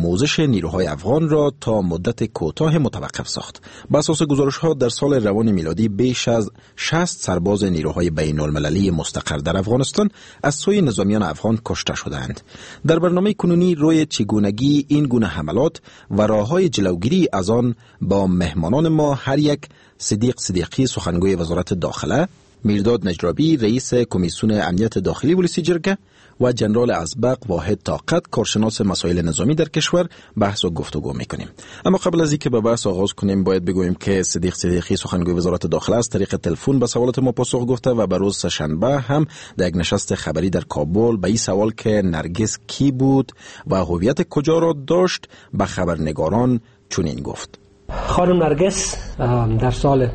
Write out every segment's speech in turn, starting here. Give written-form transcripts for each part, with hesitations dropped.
آموزش نیروهای افغان را تا مدت کوتاه متوقف ساخت. بر اساس گزارش‌ها در سال روان میلادی بیش از 60 سرباز نیروهای بین‌المللی مستقر در افغانستان از سوی نظامیان افغان کشته شدند. در برنامه کنونی روی چگونگی این گونه حملات و راه‌های جلوگیری از آن با مهمانان ما هر یک صدیق صدیقی سخنگوی وزارت داخله، میرداد نجرابی رئیس کمیسیون امنیت داخلی ولسی جرگه و جنرال ازبق واحد طاقت کارشناس مسائل نظامی در کشور بحث و گفتگو میکنیم. اما قبل از اینکه به بحث آغاز کنیم باید بگوییم که صدیق صدیقی سخنگوی وزارت داخله از طریق تلفن به سوالات ما پاسخ گفته و به روز سه‌شنبه هم در یک نشست خبری در کابل به این سوال که نرگس کی بود و هویت کجا را داشت به خبرنگاران چنین گفت: خانم نرگس در سال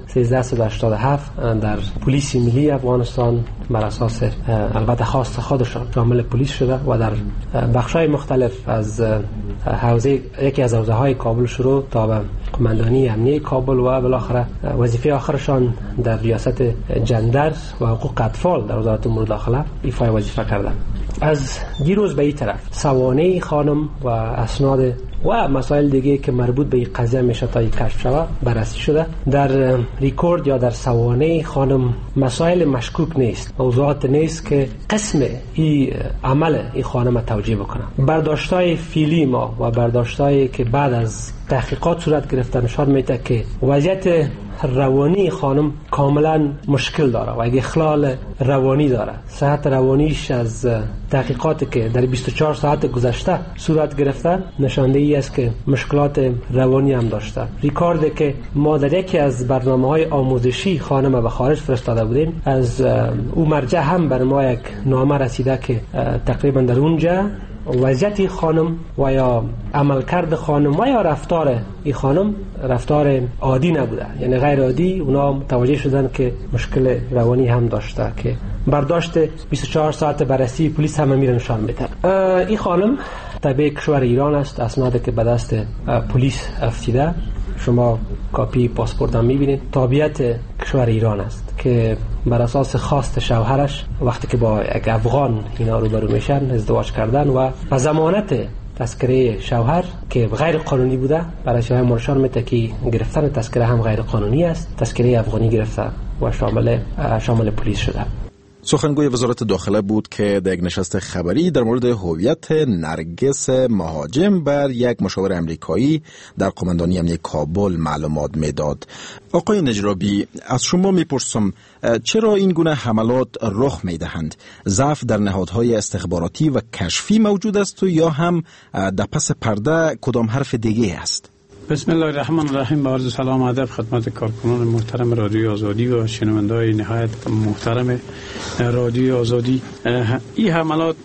1387 در پلیس ملی افغانستان بر اساس البته خواست خودشان شامل پلیس شده و در بخش‌های مختلف از حوزه یکی از حوزه‌های کابل شروع تا به قماندانی امنیه کابل و بالاخره وظیفه آخرشان در ریاست جندر و حقوق اطفال در وزارت امور داخله ایفای وظیفه کردند. از دیروز به این طرف سوانه خانم و اسناد و مسائل دیگه که مربوط به این قضیه میشه تا کشف شود بررسی شده. در ریکورد یا در سوانه خانم مسائل مشکوک نیست، موضوعات نیست که قسم این عمل این خانم توجیه بکنه. برداشتای فیلی ما و برداشتایی که بعد از تحقیقات صورت گرفته نشان میده که وضعیت روانی خانم کاملا مشکل داره و اگه اخلال روانی داره. صحت روانیش از تحقیقاتی که در 24 ساعت گذشته صورت گرفته نشانده ای است که مشکلات روانی هم داشته. ریکاردی که ما در یکی از برنامه‌های آموزشی خانم به خارج فرستاده بودیم از او مرجع هم بر ما یک نامه رسیده که تقریبا در اونجا وضعیت خانم و یا عملکرد خانم و یا رفتار این خانم رفتار عادی نبوده، یعنی غیر عادی. اونا متوجه شدن که مشکل روانی هم داشته که برداشت 24 ساعت بررسی پلیس هم میره نشان میده. این خانم تابع کشور ایران است، اسنادی که به دست پلیس افتیده شما کاپی پاسپورت هم میبینید. تابعیت کشور ایران است که بر اساس خواست شوهرش وقتی که با یک افغان اینا روبرو میشن ازدواج کردن و به ضمانت تذکره شوهر که غیر قانونی بوده برای شوهر مرشان میته که گرفتن تذکره هم غیر قانونی است، تذکره افغانی گرفته و شامل پلیس شده. سخنگوی وزارت داخله بود که در یک نشست خبری در مورد هویت نرگس مهاجم بر یک مشاور امریکایی در قماندانی امنیه کابل معلومات میداد. آقای نجرابی، از شما میپرسم چرا این گونه حملات رخ میدهند؟ ضعف در نهادهای استخباراتی و کشفی موجود است و یا هم در پس پرده کدام حرف دیگه است؟ بسم الله الرحمن الرحیم. با عرض سلام و ادب خدمت کارکنان محترم رادیو آزادی و شنونده‌های نهایت محترم رادیو آزادی. این حملات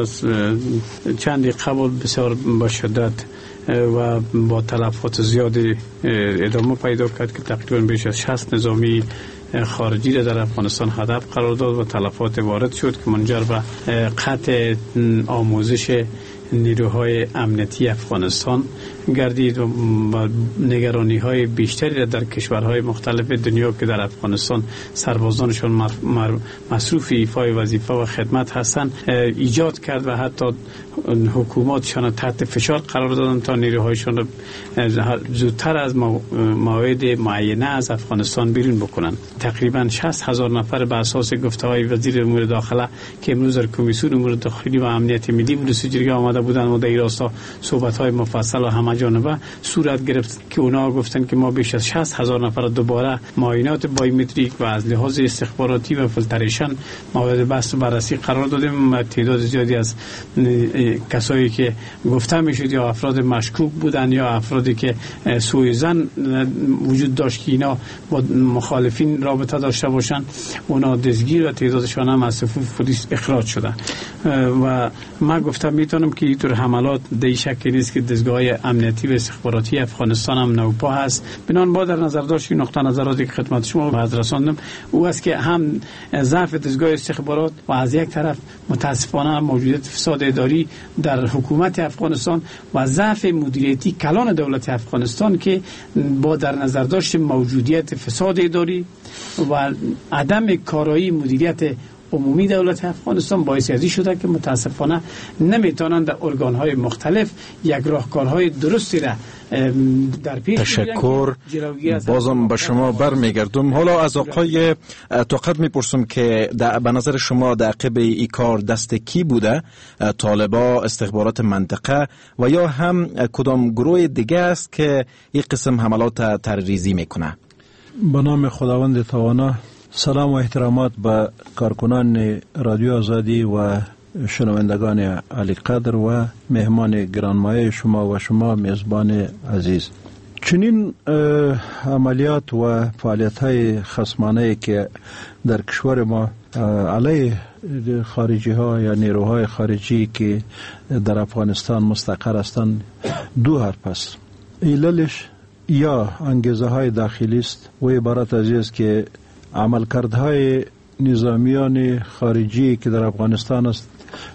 چندی قبل بسیار با شدت و با تلفات زیادی ادامه پیدا کرد که تقریبا بیش از 60 نظامی خارجی را در افغانستان هدف قرار داد و تلفات وارد شد که منجر به قطع آموزش نیروهای امنیتی افغانستان گردید و نگرانی های بیشتری را در کشورهای مختلف دنیا که در افغانستان سربازانشان مصروف ایفای وظیفه و خدمت هستند ایجاد کرد و حتی حکوماتشان تحت فشار قرار دادن تا نیروهایشان را زودتر از موعد معینه از افغانستان بیرون بکنند. تقریبا 60,000 نفر به اساس گفته‌های وزیر امور داخله که امروز در کمیسیون امور داخلی و امنیت ملی ولسی جرگه آمده بودند و در این راستا صحبت‌های مفصل و همه جانبه صورت گرفت که اونا گفتن که ما بیش از 60,000 نفر دوباره معاینات بایومتریک و از لحاظ استخباراتی و فیلتریشن مورد بحث و بررسی قرار دادیم. تعداد زیادی از کسایی که گفته میشد یا افراد مشکوک بودن یا افرادی که سوء ظن وجود داشت که اینا با مخالفین رابطه داشته باشند اونا دستگیر و تعدادشان هم از صفوف پلیس اخراج شدن. و من گفتم میتونم که اینطور حملات در شک نیست که دستگاه امنیتی و استخباراتی افغانستان هم نوپا هست. بنان با در نظر داشت این نقطه نظراتی که خدمت شما باز رساندم او است که هم ضعف دستگاه استخبارات و از یک طرف متاسفانه موجودیت فساد اداری در حکومت افغانستان و ضعف مدیریتی کلان دولت افغانستان که با در نظر داشت موجودیت فساد اداری و عدم کارایی مدیریت عمومی دولت افغانستان باعث ازی شده که متاسفانه نمیتونند در ارگان‌های مختلف یک راهکارهای درستی را در پیش تشکر. بازم به شما برمیگردم. حالا از آقای توقت میپرسم که به نظر شما در عقب این کار دست کی بوده؟ طالبا، استخبارات منطقه و یا هم کدام گروه دیگه است که این قسم حملات تروریستی میکنه؟ به نام خداوند توانا، سلام و احترامات به کارکنان رادیو آزادی و شنوندگان علی قدر و مهمان گرانمایه شما و شما میزبان عزیز. چنین عملیات و فعالیت‌های خصمانه که در کشور ما علیه خارجی ها یا نیروهای خارجی که در افغانستان مستقر هستند دو حرف است. عللش یا انگیزه های داخلی است و عبارت از است که عملکردهای نظامیان خارجی که در افغانستان است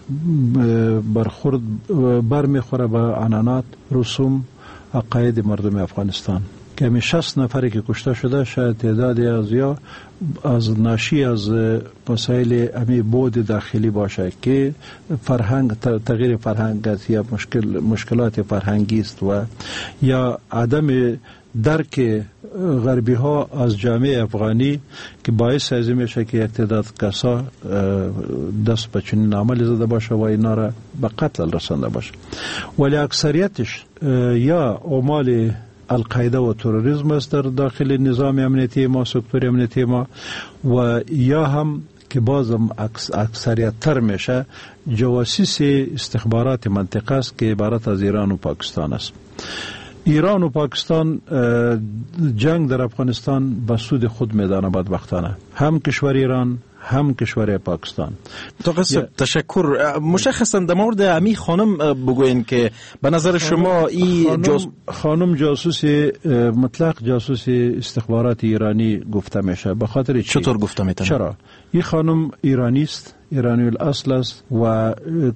برمیخوره به عنعنات، رسوم، عقاید مردم افغانستان که همین 60 نفری که کشته شده شاید تعدادی از یا از ناشی از مسائل امی بود داخلی باشه که فرهنگ، تغییر فرهنگ است یا مشکلات فرهنگی است و یا عدم درک غربی ها از جامعه افغانی که باعث از این میشه که یک تعداد کسا دست به چنین عملی زده باشه و اینا را به قتل رسانده باشه. ولی اکثریتش یا اعمال القاعده و تروریسم است در داخل نظام امنیتی ما، سکتور امنیتی ما، و یا هم که بازم اکثریت تر میشه جواسیس استخبارات منطقه است که عبارت از ایران و پاکستان است. ایران و پاکستان جنگ در افغانستان به سود خود میدانه بدبختانه، هم کشور ایران هم کشور پاکستان. تشکر. مشخصا در مورد امی خانم بگوین که به نظر شما این خانم جاسوس مطلق جاسوس استخبارات ایرانی گفته میشه. به خاطر چطور گفته میتونه؟ چرا؟ این خانم ایرانی است، ایرانی الاصل است و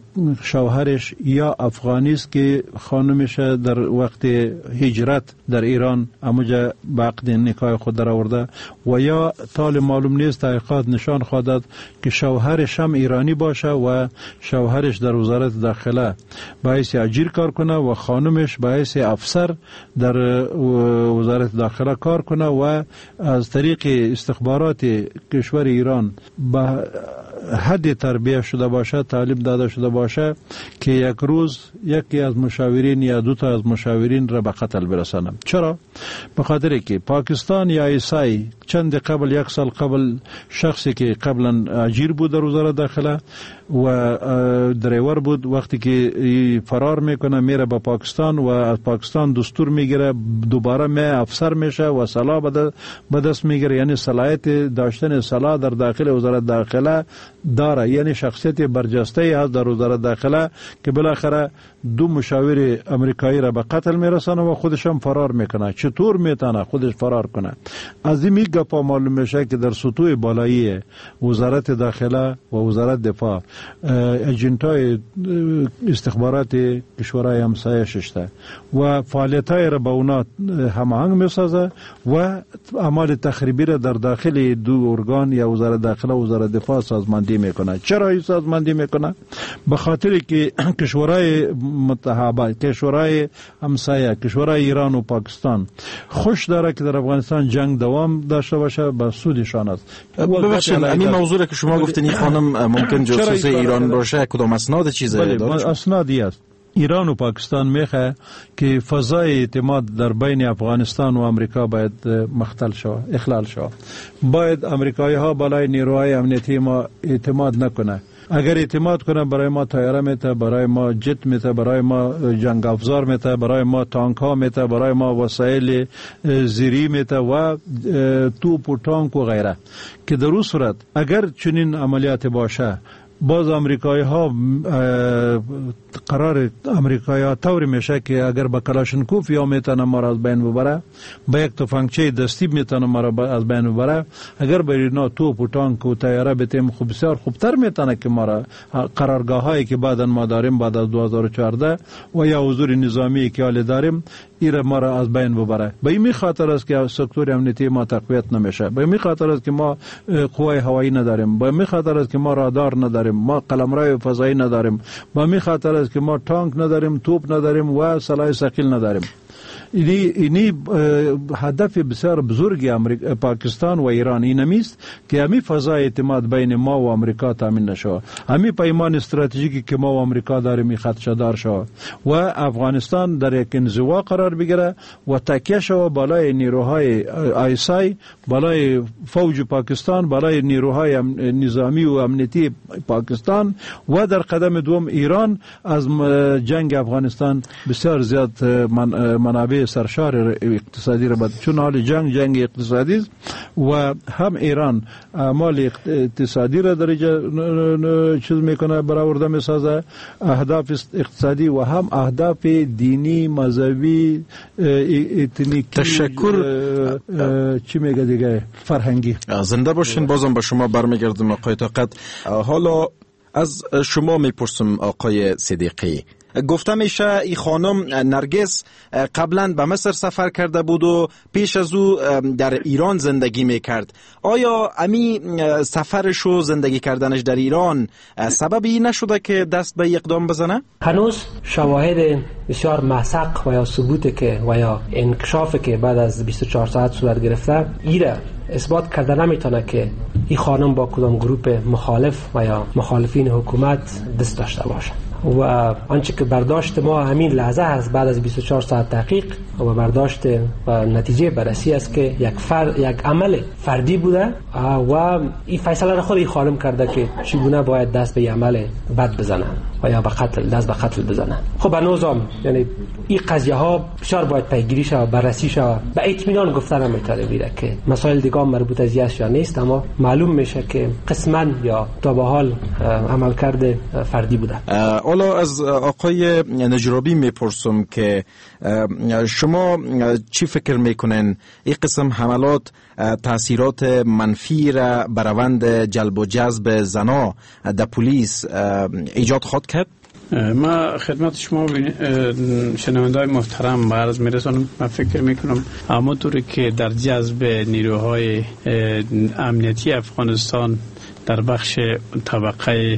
شوهرش یا افغانی است که خانمش در وقت هجرت در ایران اموجه به عقد نکاح خود در آورده و یا طال معلوم نیست، تحقیقات نشان خواهد داد که شوهرش هم ایرانی باشه و شوهرش در وزارت داخله باعث اجیر کار کنه و خانمش باعث افسر در وزارت داخله کار کنه و از طریق استخبارات کشور ایران به حد تربیه شده باشه، تعلیم داده شده باشه که یک روز یکی از مشاورین یا دو تا از مشاورین را به قتل برسانم. چرا؟ به خاطر که پاکستان یا ایسای چند قبل، یک سال قبل، شخصی که قبلا اجیر بود در وزارت داخله و دریور بود، وقتی که فرار میکنه میره به پاکستان و از پاکستان دستور میگیره دوباره می افسر میشه و سلاح به دست میگیره، یعنی صلاحیت داشتن سلاح در داخل وزارت داخله داره، یعنی شخصیت برجسته هست در وزارت داخله که بالاخره دو مشاور امریکایی را به قتل میرسانه و خودش هم فرار میکنه. چطور میتونه خودش فرار کنه؟ از این گپا معلوم میشه که در سطوح بالایی وزارت داخله و وزارت دفاع اجنتای استخبارات کشورهای همسایه ششته و فعالیتای را با اونا هماهنگ میسازه و اعمال تخریبی را در داخل دو ارگان یا وزارت داخله و وزارت دفاع سازماندهی میکنه. چرا این سازماندهی میکنه؟ به خاطر که کشورهای متحابه، کشورهای همسایه، کشورهای ایران و پاکستان خوش داره که در افغانستان جنگ دوام داشته باشه، به سودشان است. ببخشید همین موضوع که شما گفتین این خانم ممکن جاسوس ایران باشه، کدام اسناد چیزی داره؟ اسنادی است. ایران و پاکستان میخواه که فضای اعتماد در بین افغانستان و امریکا باید مختل شود، اخلال شود. باید امریکایی ها بالای نیروهای امنیتی ما اعتماد نکنه. اگر اعتماد کنه برای ما تایره میته، برای ما جت میته، برای ما جنگ افزار میته، برای ما تانک ها میته، برای ما وسایل زیری میته و توپ و تانک و غیره، که در اون صورت اگر چنین عملیات باشه باز امریکایی ها قرار امریکایی ها طوری میشه که اگر با کلاشنکوف یا میتونه ما را از بین ببره، با یک تفنگچه دستی میتونه ما را از بین ببره، اگر به اینا توپ و تانک و طیاره بتیم خوب بسیار خوبتر میتونه که ما را قرارگاه هایی که بعدا ما داریم بعد از 2014 و یا حضور نظامی که حال داریم ایره ما را از بین ببره. به این خاطر است که سکتور امنیتی ما تقویت نمیشه، به این خاطر است که ما قوای هوایی نداریم، به این خاطر است که ما رادار نداریم، ما قلمرو فضایی نداریم، به این خاطر است که ما تانک نداریم، توپ نداریم و سلاح ثقیل نداریم. اینی هدف بسیار بزرگی پاکستان و ایران اینمیست که همی فضای اعتماد بین ما و امریکا تامین نشود، همی پیمان استراتژیکی که ما و امریکا داریم خدشه دار شود و افغانستان در یک انزوا قرار بگیره و تکیه شود بالای نیروهای آیسای، بالای فوج پاکستان، بالای نیروهای نظامی و امنیتی پاکستان و در قدم دوم ایران از جنگ افغانستان بسیار زیاد منابع سرشار اقتصادی را بد، چون حال جنگ اقتصادی است و هم ایران اعمال اقتصادی را درجه چیز میکنه برآورده میسازه، اهداف اقتصادی و هم اهداف دینی، مذهبی، اتنیکی، تشکر چی میگه دیگه، فرهنگی. زنده باشین. بازم به شما برمیگردم آقای طاقت. حالا از شما میپرسم آقای صدیقی، گفته میشه این خانم نرگس قبلا به مصر سفر کرده بود و پیش از او در ایران زندگی میکرد. آیا امی سفرش و زندگی کردنش در ایران سبب این نشده که دست به اقدام بزنه؟ هنوز شواهد بسیار مسق و یا ثبوت که و یا انکشاف که بعد از 24 ساعت صورت گرفته ایره اثبات کرده نمیتونه که این خانم با کدام گروه مخالف و یا مخالفین حکومت دست داشته باشه و آنچه که برداشت ما همین لحظه است بعد از 24 ساعت تحقیق و برداشت و نتیجه بررسی است که یک عمل فردی بوده و این فیصله را خود این خانم کرده که چگونه باید دست به عمل بد بزنه و یا دست به قتل بزنه. خب هنوزم یعنی این قضیه ها بسیار باید پیگیری شود، بررسی شود. به اطمینان گفتن نمیتونه بیره که مسائل دیگه مربوط از است یا نیست، اما معلوم میشه که قسما یا تا به حال عملکرد فردی بوده. حالا از آقای نجرابی میپرسم که شما چی فکر میکنین این قسم حملات تاثیرات منفی را بر روند جلب و جذب زنا در پلیس ایجاد خواهد کرد؟ ما خدمت شما شنونده‌های محترم عرض می‌رسانم. من فکر میکنم همونطوری که در جذب نیروهای امنیتی افغانستان در بخش طبقه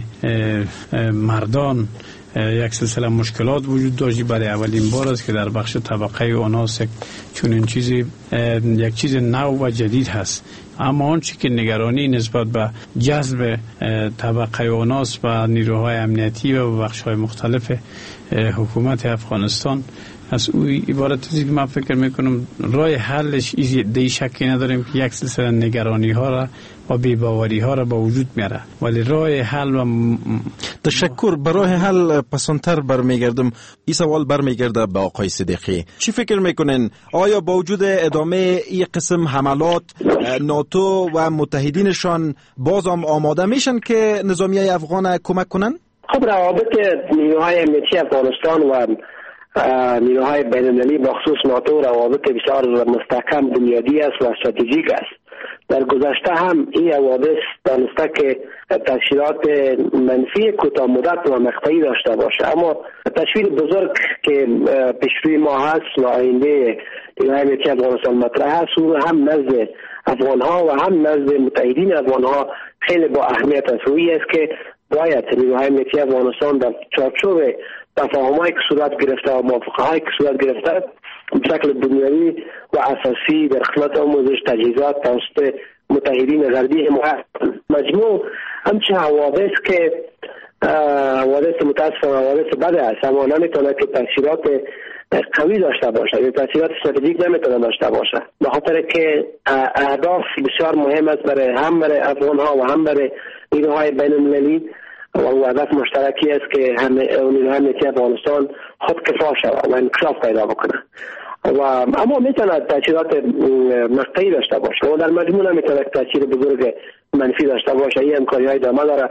مردان یک سلسله مشکلات وجود داشت، برای اولین بار است که در بخش طبقه اوناس چون این چیزی یک چیز نو و جدید هست. اما آنچه که نگرانی نسبت به جذب طبقه اوناس و نیروهای امنیتی و بخش‌های مختلف حکومت افغانستان از او عبارت چیزی که من فکر میکنم راه حلش دی شکی نداریم که یک سلسله نگرانی ها را و بی‌باوری ها را با وجود میاره، ولی راه حل و تشکر. به راه حل پسندتر برمیگردم. این سوال برمیگرده به آقای صدیقی. چی فکر میکنین؟ آیا با وجود ادامه این قسم حملات ناتو و متحدینشان بازم آماده میشن که نظامیه افغان کمک کنن؟ خب روابط نیروهای امنیتی افغانستان و نیروهای بین‌المللی بخصوص ناتو روابط بسیار مستحکم بنیادی است و استراتژیک است. در گذشته هم این حوادث دانسته که تاثیرات منفی کوتاه مدت و مقطعی داشته باشه، اما تصویر بزرگ که پیش روی ما هست و آینده نیروهای امنیتی افغانستان مطرح است، او هم نزد افغان‌ها و هم نزد متحدین افغان‌ها خیلی با اهمیت است. روی است که باید نیروهای امنیتی افغانستان در چارچوب تفاهم‌هایی که صورت گرفته و موافقه‌هایی که صورت گرفته به شکل بنیادی و اساسی در خدمت آموزش تجهیزات توسط متحدین غربی حمایت مجموع همچه حوادث که حوادث متاسفانه حوادث بده است، اما نمیتونه که تاثیرات قوی داشته باشه یا تاثیرات استراتژیک نمیتونه داشته باشه، به خاطر که اهداف بسیار مهم است هم برای افغان‌ها و هم برای نیروهای بین‌المللی و هدف مشترکی است که نیروهای امنیتی افغانستان خودکفا شود و انکشاف پیدا بکنه و اما میتونه تاثیرات مقطعی داشته باشه و در مجموع نمیتونه تاثیر بزرگ منفی داشته باشه. این همکاری‌های ادامه داره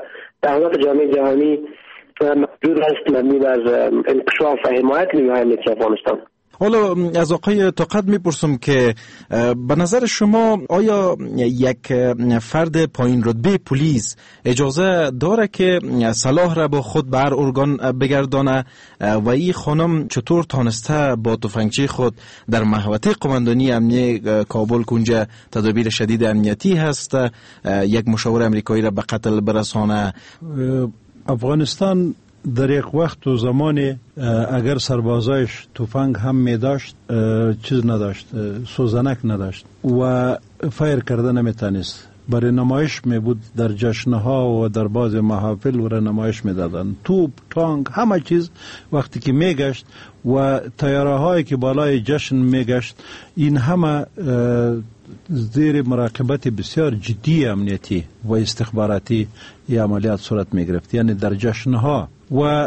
تعهدات جامعه جهانی موجود است مبنی بر انکشاف و حمایت نیروهای امنیتی افغانستان. حالا از آقای طاقت میپرسم که به نظر شما آیا یک فرد پایین رتبه پلیس اجازه داره که سلاح را با خود به هر ارگان بگردانه و این خانم چطور تانسته با تفنگچی خود در محوطه قماندانی امنیه کابل کنجا تدابیر شدید امنیتی هست یک مشاور امریکایی را به قتل برسانه؟ افغانستان در یک وقت و زمانی اگر سربازایش تفنگ هم می داشت چیز نداشت، سوزنک نداشت و فایر کرده نمی تانست. برای نمایش می بود در جشنها و در بعض محافل و نمایش می دادن. توپ، تانک، همه چیز وقتی که می گشت و تیاره هایی که بالای جشن می گشت، این همه زیر مراقبت بسیار جدی امنیتی و استخباراتی یا عملیات صورت می گرفت. یعنی در جشنها و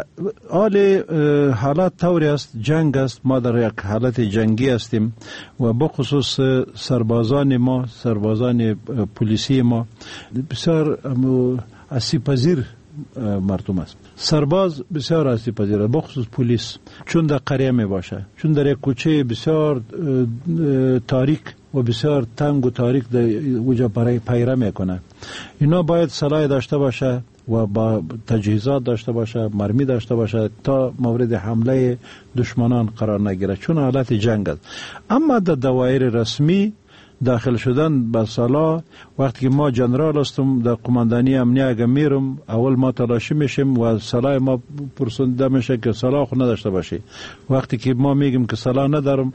حالات طوری است، جنگ است، ما در یک حالت جنگی هستیم و بخصوص سربازان ما، سربازان پلیسی ما بسیار آسیب پذیر مردم است. سرباز بسیار آسیب پذیر است، بخصوص پلیس، چون در قریه می باشه، چون در یک کوچه بسیار تاریک و بسیار تنگ و تاریک در وجه پیره میکنه. اینا باید سلاح داشته باشه و با تجهیزات داشته باشه، مرمی داشته باشه تا مورد حمله دشمنان قرار نگیره، چون حالت جنگ است. اما در دوایر رسمی داخل شدن به سلاح، وقتی که ما جنرال هستم در قماندانی امنیه اگه میرم، اول ما تلاشی میشیم و سلاح ما پرسنده میشه که سلاح خود نداشته باشی. وقتی که ما میگیم که سلاح ندارم،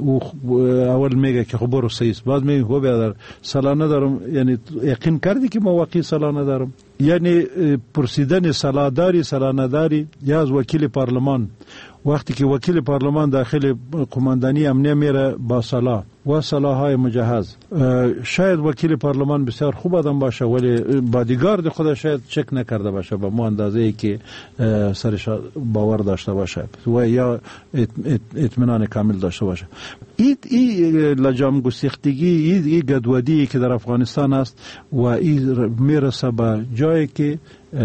اول میگه که خب برو سیست، بعد میگه خب بیادر سلاح ندارم، یعنی یقین کردی که ما واقعی سلاح ندارم. یعنی پرسیدن سلاح داری سلاح نداری یا از وکیل پارلمان. وقتی که وکیل پارلمان داخل قماندانی امنیه میره با سلاح و سلاح‌های مجهز، شاید وکیل پارلمان بسیار خوب آدم باشه ولی بادیگارد خودش شاید چک نکرده باشه به مو اندازه‌ای که سرش باور داشته باشه و یا اطمینان کامل داشته باشه. این لجام گسیختگی، این گدودی که در افغانستان است و این میرسه به جایی که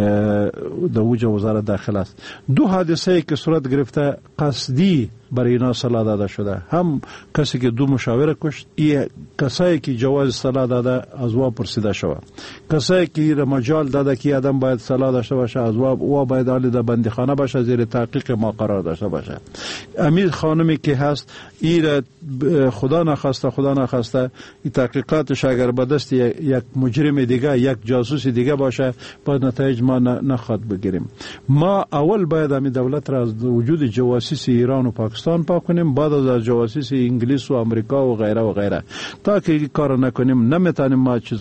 در وجه وزارت داخل است. دو حادثه که صورت گرفته قصدی برای اینا سلاح داده شده. هم کسی که دو مشاور کشت، کسایی که جواز سلاح داده از وا پرسیده شود، کسایی که مجال داده که آدم باید سلاح داشته باشه از وا باید حالی در بندیخانه باشه، زیر تحقیق ما قرار داشته باشه. امیر خانمی که هست این خدا نخواسته این تحقیقاتش اگر به دست یک مجرم دیگه، یک جاسوس دیگه باشه، باید نتایج ما نخواد بگیریم. ما اول باید همین دولت را از وجود جواسیس ایران و پاکستان پاک کنیم، بعد از جواسیس انگلیس و امریکا و غیره و غیره. تا که این کار نکنیم نمیتونیم ما چیز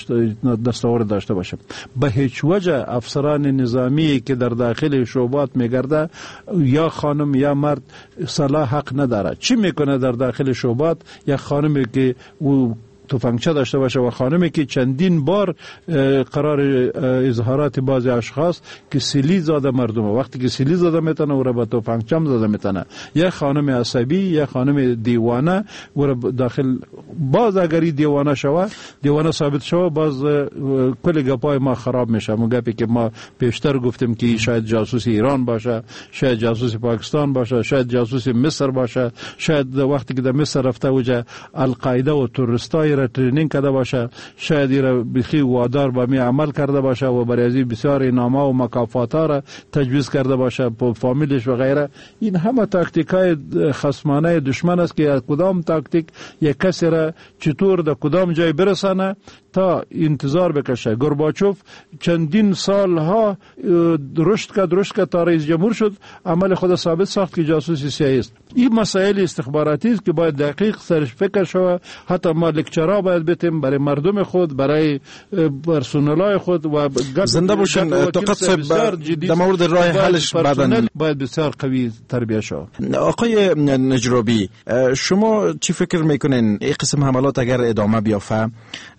دستاورد داشته باشیم. به هیچ وجه افسران نظامی که در داخل شعبات میگرده، یا خانم یا مرد، سلاح حق نداره. چی میکنه در داخل شعبات؟ یا خانمی که او تفنگچه داشته باشه و خانمی که چندین بار قرار اظهارات بعضی اشخاص که سیلی زاده مردم، وقتی که سیلی زاده میتونه او را با تفنگچه زاده میتونه، یا خانم عصبی یا خانم دیوانه او را داخل، باز اگر دیوانه شوه، دیوانه ثابت شوه، باز کل گپای ما خراب میشه. مو گپی که ما پیشتر گفتیم که شاید جاسوس ایران باشه، شاید جاسوس پاکستان باشه، شاید جاسوس مصر باشه، شاید وقتی که در مصر رفته وجه القاعده و تروریستای را ترینینگ کرده باشه، شاید را بخی وادار با می عمل کرده باشه و برای ازی بسیار انعامات و مکافاتا را تجویز کرده باشه با فامیلش و غیره. این همه تاکتیکای خصمانه دشمن است که کدام تاکتیک یک کسی را چطور در کدام جای برسانه تا انتظار بکشه. گورباچوف چندین سال ها رشد کرد تا رئیس جمهور شد، عمل خود ثابت ساخت که جاسوسی سیاسی است. این مسائل استخباراتی است که باید دقیق سرش فکر شود. حتی ما لکچرها باید بتیم برای مردم خود، برای پرسنلای خود و زنده باشین. طاقت صاحب در مورد راه حلش بعداً باید بسیار قوی تربیت شود. آقای نجرابی، شما چی فکر میکنین این قسم حملات اگر ادامه بیافته،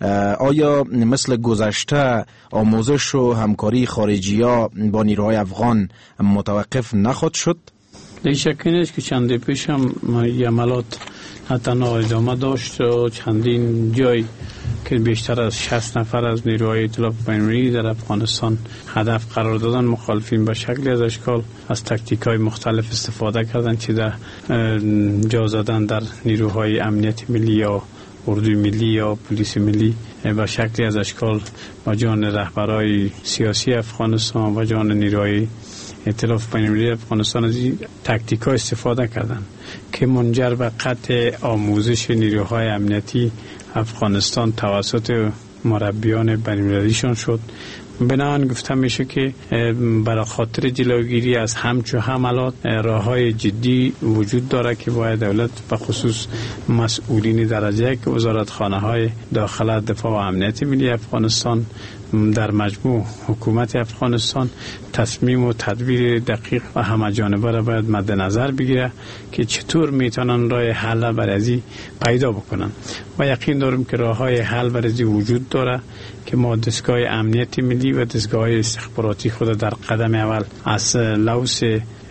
آیا مثل گذشته آموزش و همکاری خارجی‌ها با نیروهای افغان متوقف نخواهد شد؟ در شکی نیست که چندی پیش هم حملات نه تنها ادامه داشت و چندین جای که بیشتر از 60 نفر از نیروهای ائتلاف بین‌المللی در افغانستان هدف قرار دادن. مخالفین به شکلی از اشکال از تاکتیک‌های مختلف استفاده کردند که در جا زدن در نیروهای امنیت ملی یا اردوی ملی یا پلیس ملی به شکلی از اشکال با جان رهبرای سیاسی افغانستان و جان نیروهای ائتلاف بین‌المللی افغانستان از این تاکتیک‌ها استفاده کردند که منجر به قطع آموزش نیروهای امنیتی افغانستان توسط مربیان بین‌المللیشان شد. بنابراین گفته میشه که برای خاطر جلوگیری از همچو حملات راههای جدی وجود داره که باید دولت به خصوص مسئولین درجه که وزارتخانه های داخله دفاع و امنیت ملی افغانستان در مجموع حکومت افغانستان تصمیم و تدبیر دقیق و همه جانبه را باید مد نظر بگیره که چطور میتونن راه حل برای پیدا بکنن و یقین دارم که راههای حل برای وجود داره که ما دستگاه امنیت ملی و دستگاه استخباراتی خود در قدم اول از لوث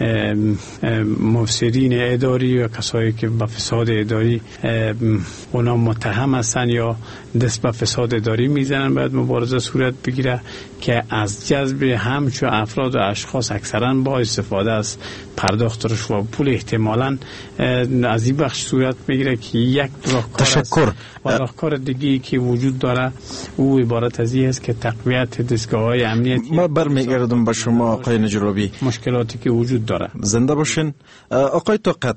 مفسدین اداری و کسایی که به فساد اداری اونا متهم هستن یا دست به فساد اداری میزنن باید مبارزه صورت بگیره که از جذب همچو افراد و اشخاص اکثرا با استفاده از پرداخت رشوه و پول احتمالاً از این بخش صورت میگیره که یک راهکار و راهکار دیگه‌ای که وجود داره او عبارت از این است که تقویت دستگاه‌های امنیتی. ما برمیگردم به شما آقای نجرابی. مشکلاتی که وجود داره. زنده باشین. آقای طاقت،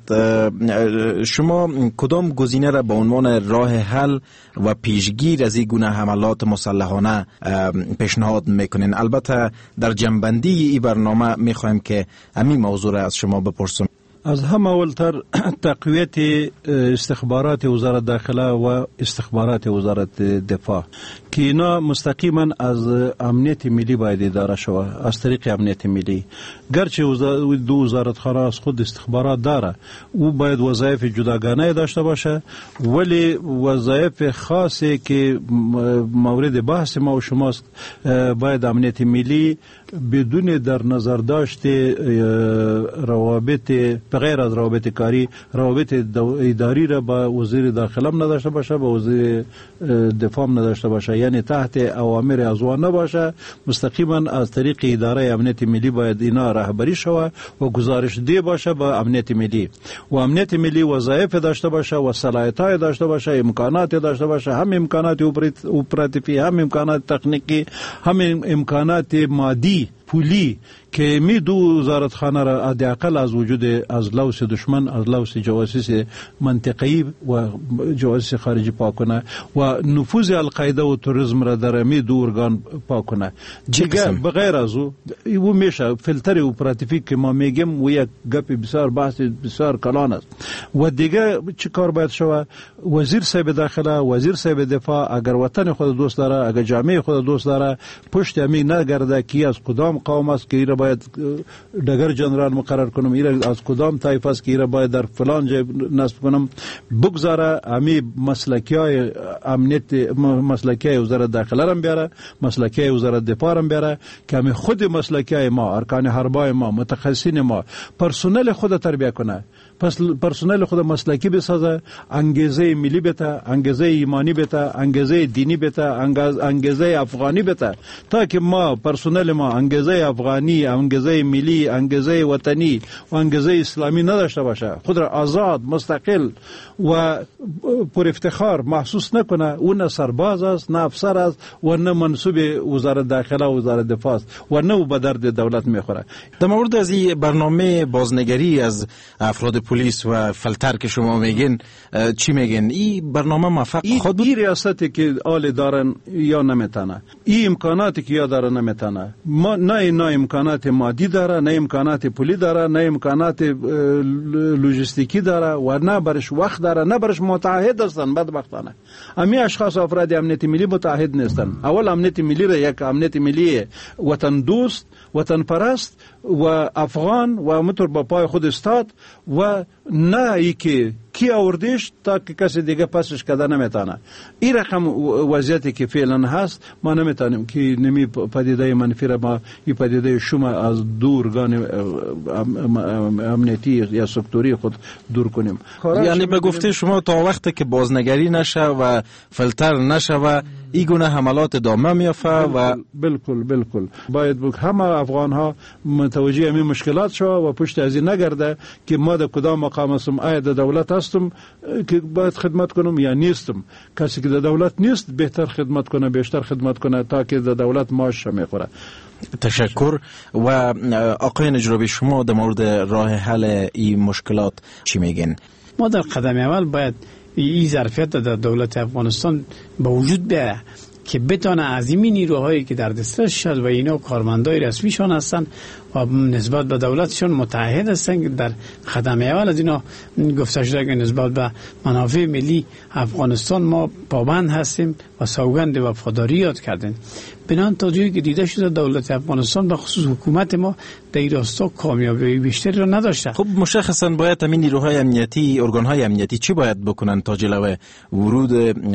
شما کدام گزینه را به عنوان راه حل و پیشگیر از این گونه حملات مسلحانه پیشنهاد میکنین؟ البته در جنبندی این برنامه میخوایم که همین موضوع را از شما بپرسم. از همه اولتر تقویت استخبارات وزارت داخله و استخبارات وزارت دفاع که اینا مستقیما از امنیت ملی باید اداره شود از طریق امنیت ملی. گرچه دو وزارتخانه از خود استخبارات داره او باید وظایف جداگانه داشته باشه، ولی وظایف خاصی که مورد بحث ما و شماست باید امنیت ملی بدون در نظر داشت روابط بغیر از روابط کاری روابط اداری را با وزیر داخله هم نداشته باشه، با وزیر دفاع هم نداشته باشه، یعنی تحت اوامر از وان نباشه، مستقیما از طریق اداره امنیت ملی باید اینا رهبری شود و گزارش دی باشه با امنیت ملی و امنیت ملی وظایف داشته باشه و صلاحیت‌های داشته باشه، امکانات داشته باشه، هم امکانات اپراتیوی، هم امکانات تکنیکی، هم امکانات مادی پولی که می دو وزارتخانه را حداقل از وجود از لوث دشمن، از لوث جواسیس منطقه‌ای و جواسیس خارجی پاک کنه و نفوذ القاعده و تروریسم را در می دو ارگان پاک کنه. دیگه بغیر از او میشه فیلتر اپراتیوی که ما میگیم و یک گپ بسیار بحث بسیار کلان است. و دیگه چه کار باید شود؟ وزیر صاحب داخله، وزیر صاحب دفاع اگر وطن خود دوست داره، اگر جامعه خود دوست داره، پشت می نگرده کی از کدام قوم است که ایره باید دگر جنرال مقرر کنم، ایره از کدام طایفه است که ایره باید در فلان جای نصب کنم، بگذاره امی مسلکیای امنیت، مسلکیای وزارت داخله را بیاره، مسلکیای وزارت دفاع را بیاره که امی خود مسلکیای ما، ارکان حربای ما، متخصصین ما، پرسنل خود تربیت کنه، پس پرسنل خود مسلکی بسازه، انگیزه ملی بته، انگیزه ایمانی بته، انگیزه دینی بته، انگیزه افغانی بته، تا که ما پرسنل ما انگیزه افغانی، انگیزه ملی، انگیزه وطنی و انگیزه اسلامی نداشته باشه، خود را آزاد، مستقل و پر افتخار محسوس نکنه، او نه سرباز است، نه افسر است و نه منصوب وزارت داخله و وزارت دفاع است و نه به درد دولت میخوره. در مورد از این برنامه بازنگری از افراد پلیس و فلتر که شما میگین چی میگین؟ این برنامه موفق خود بود؟ این ریاستی که آل دارن یا نمیتونه، این امکاناتی که یا داره نمیتونه، ما نه امکانات مادی داره، نه امکانات پولی داره، نه امکانات لوجستیکی داره و نه برش وقت داره، نه برش متعهد هستن. بدبختانه امی اشخاص افراد امنیت ملی متعهد نیستن. اول امنیت ملی را یک امنیت ملی وطن دوست، وطن پرست و افغان و مطور با پای خود استاد و نه ای که کی آوردیش تا که کسی دیگه پسش کده نمیتونه. این رقم وضعیتی که فعلا هست، ما نمیتونیم که نمی پدیده منفی را ما این پدیده شما از دورگان امنیتی یا سکتوری خود دور کنیم. یعنی به گفته شما تا وقتی که بازنگری نشه و فلتر نشه و این گونه حملات ادامه میافته و بالکل باید همه افغان ها متوجه همین مشکلات شو و پشت از این نگرده که ما در کدام مقام هستم، آیا در دولت هستم که باید خدمت کنم یا نیستم. کسی که در دولت نیست بهتر خدمت کنه، بیشتر خدمت کنه تا که در دولت معاش میخوره. تشکر. و آقای نجرابی شما در مورد راه حل این مشکلات چی میگین؟ ما در قدم اول باید این ظرفیت در دولت افغانستان با وجود بیاره که بتانه از این نیروهایی که در دسترسش هست و اینا کارمندای رسمیشان هستن و نسبت به دولتشون متحد هستن، در قدم اول از اینا گفته شده که نسبت به منافع ملی افغانستان ما پابند هستیم و سوگند وفاداری یاد کردیم. بنان تا جایی که دیده شده دولت افغانستان به خصوص حکومت ما در این راستا کامیابی بیشتری را نداشته. خب مشخصا باید همین نیروهای امنیتی، ارگانهای امنیتی چی باید بکنن تا جلوی ورود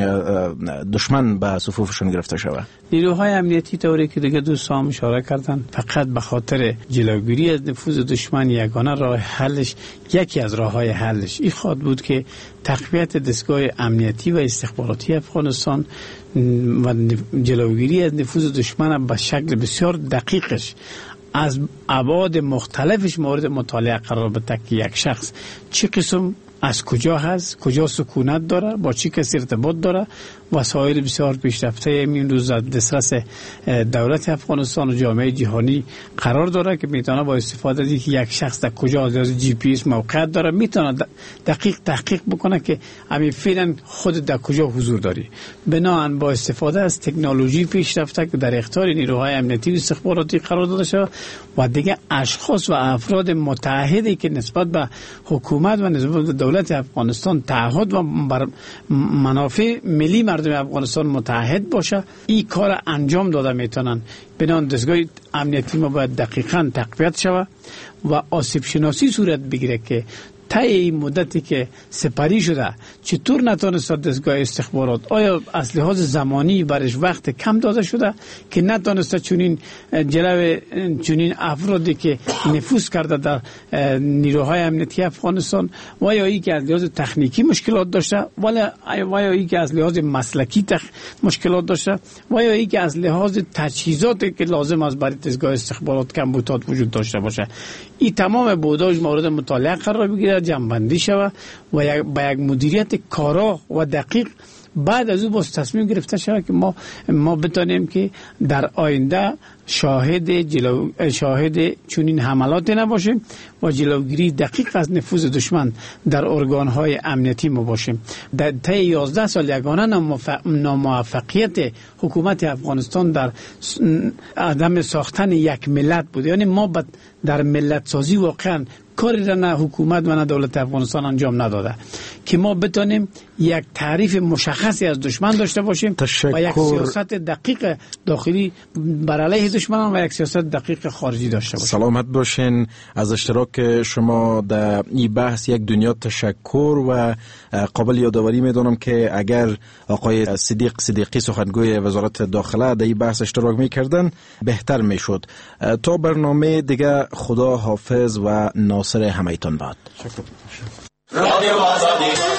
دشمن به صفوفشون گرفته شود؟ نیروهای امنیتی طوری که دیگه دوستان اشاره کردن فقط به خاطر جلوگیری از نفوذ دشمن یگانه راه حلش، یکی از راههای حلش این خواهد بود که تقویت دستگاه امنیتی و استخباراتی افغانستان و جلوگیری از نفوذ دشمن به شکل بسیار دقیقش از ابعاد مختلفش مورد مطالعه قرار بده که یک شخص چه قسم از کجا هست، کجا سکونت داره، با چی کسی ارتباط داره، وسایل بسیار پیشرفته این روز در دسترس دولت افغانستان و جامعه جهانی قرار داره که میتونه با استفاده از اینکه یک شخص در کجا از جی پی اس موقعیت داره میتونه دقیق تحقیق بکنه که همین فعلا خود در کجا حضور داری. بنابراین با استفاده از تکنولوژی پیشرفته که در اختیار نیروهای امنیتی و استخباراتی قرار داده شده و دیگه اشخاص و افراد متحدی که نسبت به حکومت و نسبت به دولت افغانستان تعهد و بر منافع ملی مردم افغانستان متحد باشه این کار انجام داده میتونن. بنابراین دستگاه امنیتی ما باید دقیقاً تقویت شود و آسیب شناسی صورت بگیره که تا این مدتی که سپری شده چطور نتونست دستگاه استخبارات، آیا از لحاظ زمانی برش وقت کم داده شده که نتونست چنین جلوی چنین افرادی که نفوذ کرده در نیروهای امنیتی افغانستان و یا ای که از لحاظ تکنیکی مشکلات داشته و یا ای که از لحاظ مسلکی مشکلات داشته و یا ای که از لحاظ تجهیزاتی که لازم است برای دستگاه استخبارات کمبودات وجود داشته باشه. این تمام بوداش مورد مطالعه قرار بگیره، جمع‌بندی شود و با یک مدیریت کارا و دقیق بعد از او باز تصمیم گرفته شود که ما بتانیم که در آینده شاهد چنین حملات نباشیم و جلوگیری دقیق از نفوذ دشمن در ارگانهای امنیتی ما باشیم. در طی 11 سال یگانه ناموفقیت حکومت افغانستان در عدم ساختن یک ملت بود. یعنی ما در ملت سازی واقعا کاری را نه حکومت و نه دولت افغانستان انجام نداده که ما بتانیم یک تعریف مشخصی از دشمن داشته باشیم و یک سیاست دقیق داخلی بر علیه دشمنان و یک سیاست دقیق خارجی داشته باشیم. سلامت باشین. از اشتراک شما در این بحث یک دنیا تشکر و قابل یادآوری میدونم که اگر آقای صدیقی سخنگوی وزارت داخله در این بحث اشتراک میکردن بهتر میشد. تا برنامه دیگه خدا حافظ و ناصر همایتان باد. رادیو آزادی